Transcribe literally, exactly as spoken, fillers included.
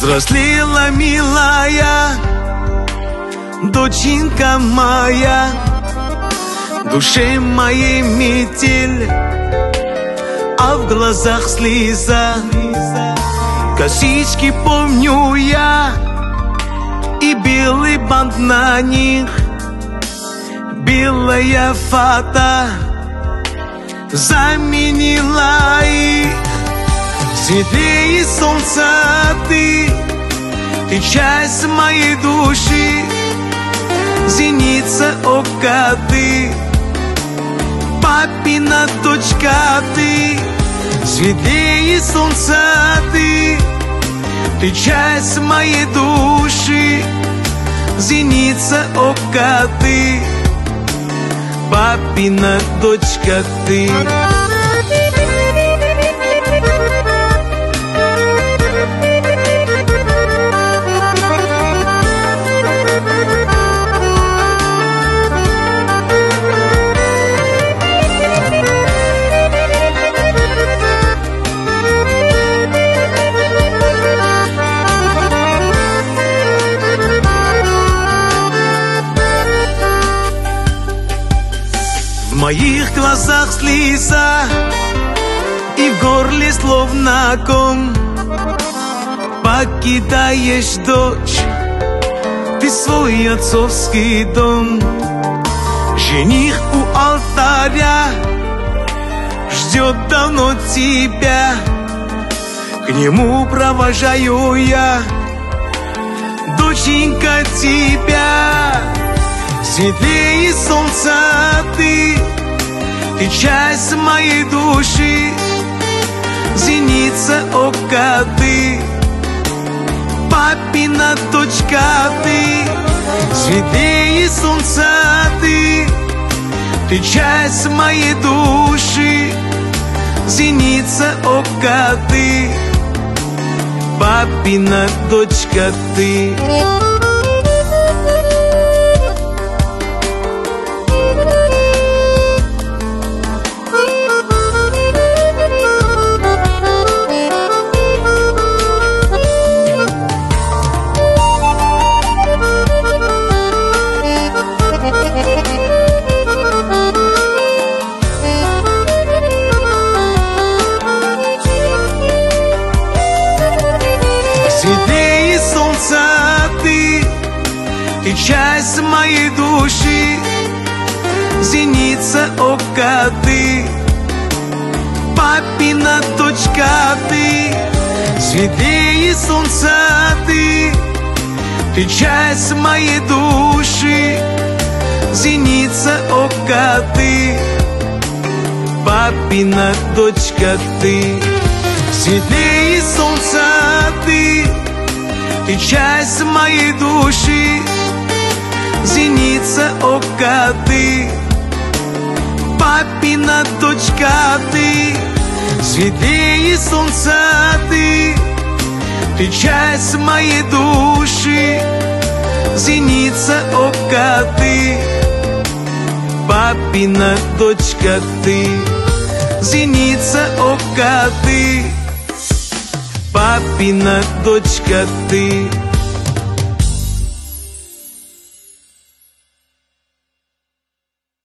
Взрослела милая доченька моя, душе моей метель, а в глазах слеза. Косички помню я и белый бант на них, белая фата заменила их. Светлее солнца ты, ты часть моей души, зеница ока ты, папина дочка ты. Светлее солнца ты, ты часть моей души, зеница ока ты, папина дочка ты. В моих глазах слеза и в горле словно ком. Покидаешь, дочь, ты свой отцовский дом. Жених у алтаря ждет давно тебя, к нему провожаю я, доченька, тебя. Светлее солнца ты, ты часть моей души, зеница ока ты, папина дочка ты. Светлее солнца ты, ты часть моей души, зеница ока ты, папина дочка ты. Светлее солнца ты, ты часть моей души, зеница ока ты, папина дочка ты. Светлее солнца ты, ты часть моей души, зеница ока ты, папина дочка ты. Светлее солнца ты, ты часть моей души, зеница ока ты, папина дочка ты. Светлее солнца ты, ты часть моей души, зеница ока ты, папина дочка ты. Зеница ока ты, папина дочка ты.